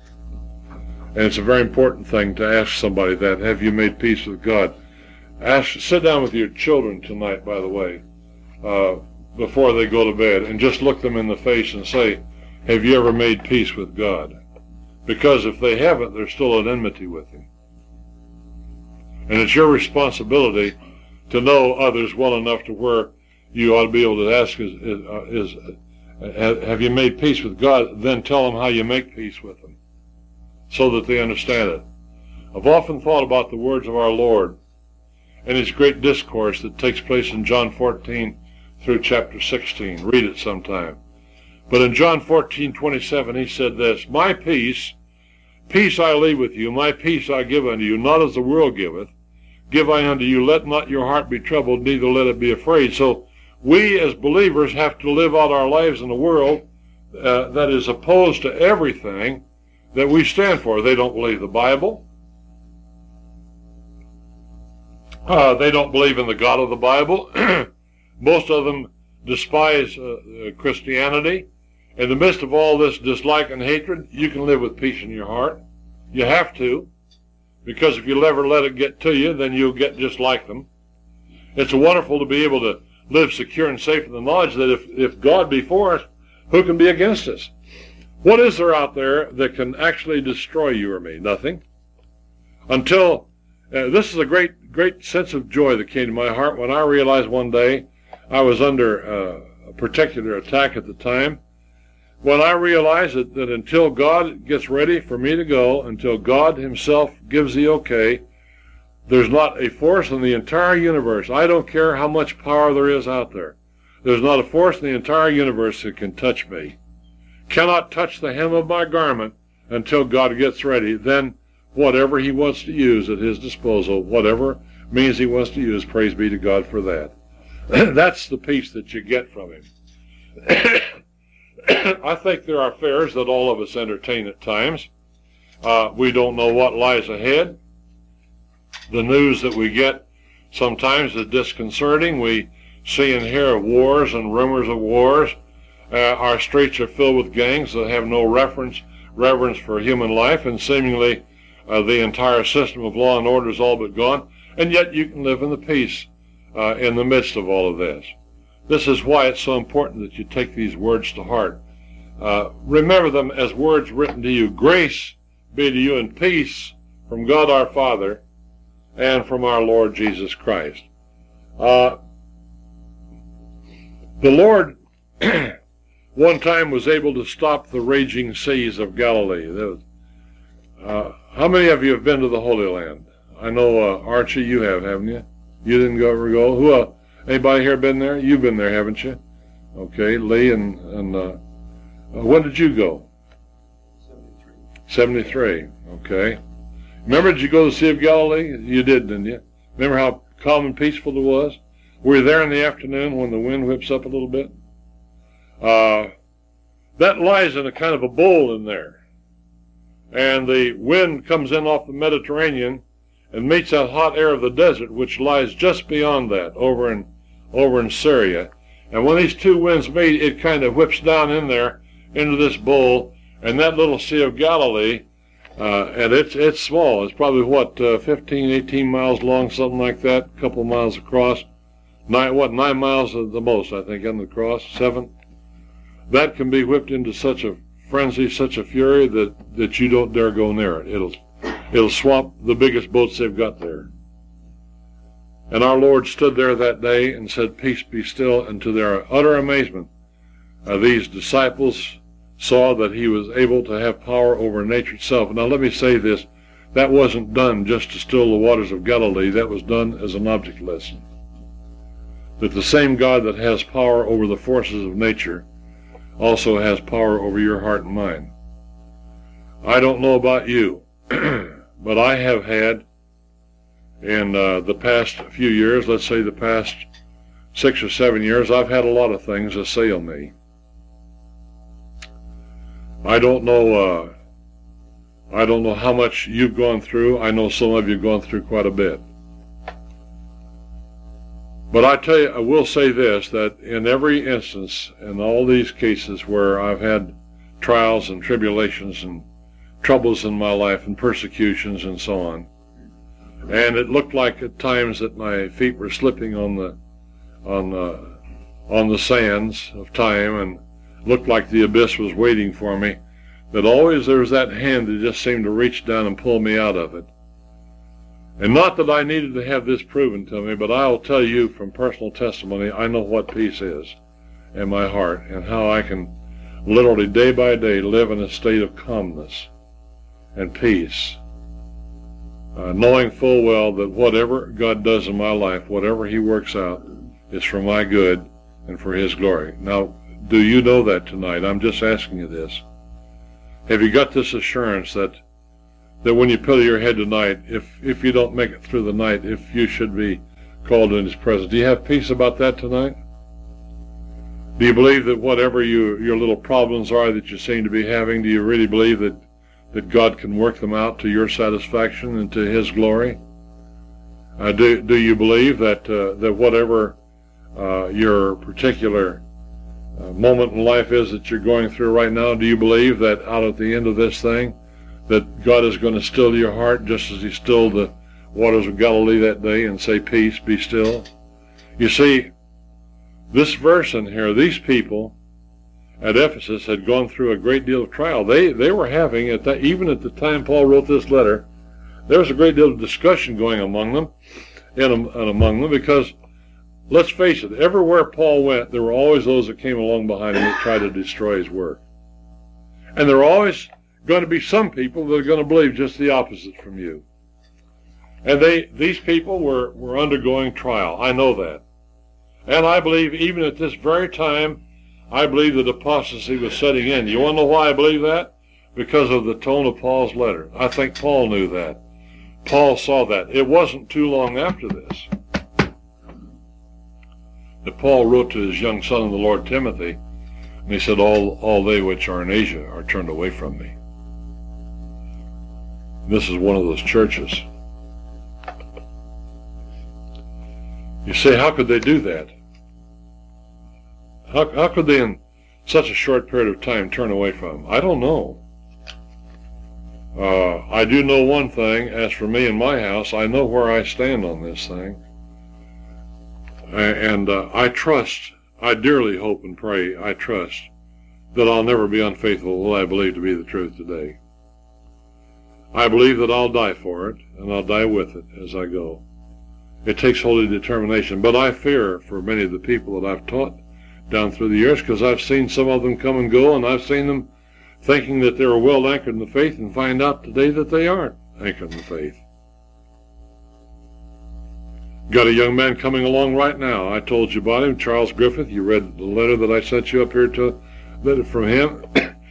And it's a very important thing to ask somebody that, have you made peace with God? Ask, sit down with your children tonight, by the way, uh, before they go to bed, and just look them in the face and say, have you ever made peace with God? Because if they haven't, they're still at enmity with him. And it's your responsibility to know others well enough to where you ought to be able to ask, is, is, uh, is uh, have you made peace with God? Then tell them how you make peace with them, so that they understand it. I've often thought about the words of our Lord and his great discourse that takes place in John fourteen through chapter sixteen. Read it sometime. But in John fourteen twenty-seven, he said this, my peace, peace I leave with you, my peace I give unto you, not as the world giveth, give I unto you, let not your heart be troubled, neither let it be afraid. So we as believers have to live out our lives in a world uh, that is opposed to everything that we stand for. They don't believe the Bible. Uh, they don't believe in the God of the Bible. Most of them despise uh, uh, Christianity. In the midst of all this dislike and hatred, you can live with peace in your heart. You have to, because if you'll ever let it get to you, then you'll get just like them. It's wonderful to be able to live secure and safe in the knowledge that if, if God be for us, who can be against us? What is there out there that can actually destroy you or me? Nothing. Until, uh, this is a great, great sense of joy that came to my heart when I realized one day I was under uh, a particular attack at the time. When I realized that, that until God gets ready for me to go, until God himself gives the okay, there's not a force in the entire universe. I don't care how much power there is out there. There's not a force in the entire universe that can touch me. Cannot touch the hem of my garment until God gets ready. Then whatever he wants to use at his disposal, whatever means he wants to use, praise be to God for that. That's the peace that you get from him. I think there are fears that all of us entertain at times. Uh, we don't know what lies ahead. The news that we get sometimes is disconcerting. We see and hear of wars and rumors of wars. Uh, our streets are filled with gangs that have no reference, reverence for human life, and seemingly uh, the entire system of law and order is all but gone. And yet you can live in the peace uh, in the midst of all of this. This is why it's so important that you take these words to heart. Uh, remember them as words written to you. Grace be to you and peace from God our Father and from our Lord Jesus Christ. Uh, the Lord one time was able to stop the raging seas of Galilee. Was, uh, how many of you have been to the Holy Land? I know, uh, Archie, you have, haven't you? You didn't go ever go? Who, uh, anybody here been there? You've been there, haven't you? Okay, Lee and, and uh, uh, when did you go? seventy-three. seventy-three, okay. Remember, did you go to the Sea of Galilee? You did, didn't you? Remember how calm and peaceful it was? Were you there in the afternoon when the wind whips up a little bit? Uh, that lies in a kind of a bowl in there. And the wind comes in off the Mediterranean and meets that hot air of the desert, which lies just beyond that, over in over in Syria. And when these two winds meet, it kind of whips down in there into this bowl, and that little Sea of Galilee, uh, and it's it's small. It's probably, what, uh, fifteen, eighteen miles long, something like that, a couple miles across. Nine, what, nine miles at the most, I think, in the cross, seven. That can be whipped into such a frenzy, such a fury, that, that you don't dare go near it. It'll, it'll swamp the biggest boats they've got there. And our Lord stood there that day and said, "Peace, be still," and to their utter amazement, uh, these disciples saw that he was able to have power over nature itself. Now let me say this, that wasn't done just to still the waters of Galilee, that was done as an object lesson. That the same God that has power over the forces of nature also has power over your heart and mind. I don't know about you, but I have had, in uh, the past few years, let's say the past six or seven years, I've had a lot of things assail me. I don't know, uh, I don't know how much you've gone through. I know some of you have gone through quite a bit. But I tell you, I will say this, that in every instance, in all these cases where I've had trials and tribulations and troubles in my life and persecutions and so on, and it looked like at times that my feet were slipping on the on uh, on the sands of time, and looked like the abyss was waiting for me, that always there was that hand that just seemed to reach down and pull me out of it. And not that I needed to have this proven to me, but I'll tell you from personal testimony, I know what peace is in my heart, and how I can literally day by day live in a state of calmness and peace, uh, knowing full well that whatever God does in my life, whatever he works out, is for my good and for his glory. Now, do you know that tonight? I'm just asking you this. Have you got this assurance that that when you pillow your head tonight, if if you don't make it through the night, if you should be called in his presence, do you have peace about that tonight? Do you believe that whatever you, your little problems are that you seem to be having, do you really believe that, that God can work them out to your satisfaction and to his glory? Uh, do, do you believe that, uh, that whatever uh, your particular uh, moment in life is that you're going through right now, do you believe that out at the end of this thing, that God is going to still your heart just as he stilled the waters of Galilee that day and say, "Peace, be still"? You see, this verse in here, these people at Ephesus had gone through a great deal of trial. They they were having, at that, even at the time Paul wrote this letter, there was a great deal of discussion going among them, and, and among them, because, let's face it, everywhere Paul went, there were always those that came along behind him that tried to destroy his work. And there were always going to be some people that are going to believe just the opposite from you. And they, these people were, were undergoing trial. I know that. And I believe even at this very time, I believe that apostasy was setting in. You want to know why I believe that? Because of the tone of Paul's letter. I think Paul knew that. Paul saw that. It wasn't too long after this that Paul wrote to his young son in the Lord, Timothy, and he said, all, all they which are in Asia are turned away from me. This is one of those churches. You say, how could they do that? How, how could they in such a short period of time turn away from him? I don't know. Uh, I do know one thing. As for me and my house, I know where I stand on this thing. And uh, I trust, I dearly hope and pray, I trust, that I'll never be unfaithful to what I believe to be the truth today. I believe that I'll die for it, and I'll die with it as I go. It takes holy determination, but I fear for many of the people that I've taught down through the years, because I've seen some of them come and go, and I've seen them thinking that they were well anchored in the faith, and find out today that they aren't anchored in the faith. Got a young man coming along right now. I told you about him, Charles Griffith. You read the letter that I sent you up here to, that from him.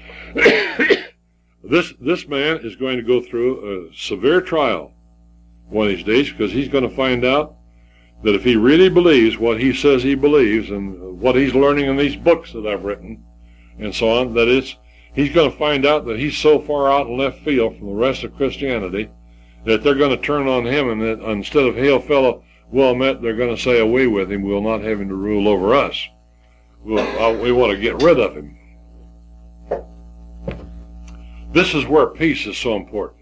This this man is going to go through a severe trial one of these days, because he's going to find out that if he really believes what he says he believes and what he's learning in these books that I've written and so on, that it's, he's going to find out that he's so far out in left field from the rest of Christianity that they're going to turn on him, and that instead of "Hail fellow, well met," they're going to say, "Away with him, we'll not have him to rule over us." we'll, we want to get rid of him. This is where peace is so important.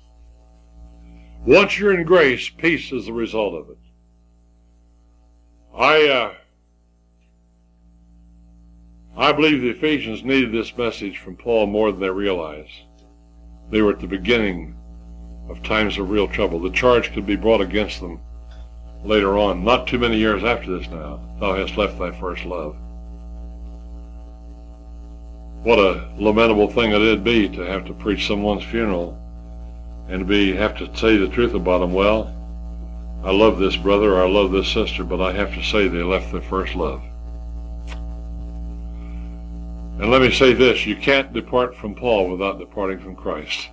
Once you're in grace, peace is the result of it. I uh, I believe the Ephesians needed this message from Paul more than they realized. They were at the beginning of times of real trouble. The charge could be brought against them later on, not too many years after this now. Thou hast left thy first love. What a lamentable thing it'd be to have to preach someone's funeral and to be have to say the truth about them. Well, I love this brother or I love this sister, but I have to say they left their first love. And let me say this, you can't depart from Paul without departing from Christ.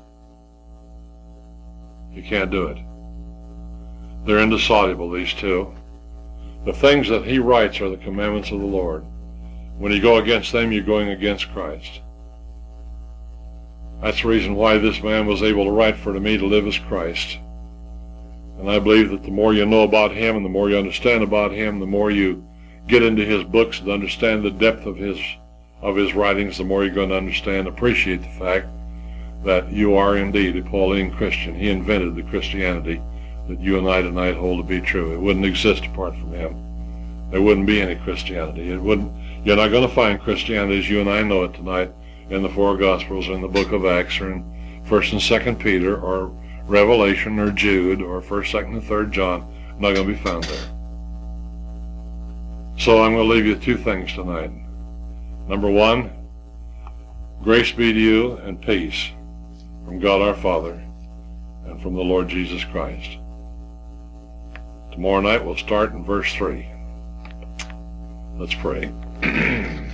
You can't do it. They're indissoluble, these two. The things that he writes are the commandments of the Lord. When you go against them, you're going against Christ. That's the reason why this man was able to write, for to me to live is Christ. And I believe that the more you know about him and the more you understand about him, the more you get into his books and understand the depth of his of his writings, the more you're going to understand, appreciate the fact that you are indeed a Pauline Christian. He invented the Christianity that you and I tonight hold to be true. It wouldn't exist apart from him. There wouldn't be any Christianity. It wouldn't. You're not going to find Christianity as you and I know it tonight in the four Gospels, or in the book of Acts, or in First and Second Peter, or Revelation, or Jude, or First, Second, and Third John. Not going to be found there. So I'm going to leave you two things tonight. Number one, grace be to you and peace from God our Father and from the Lord Jesus Christ. Tomorrow night we'll start in verse three. Let's pray.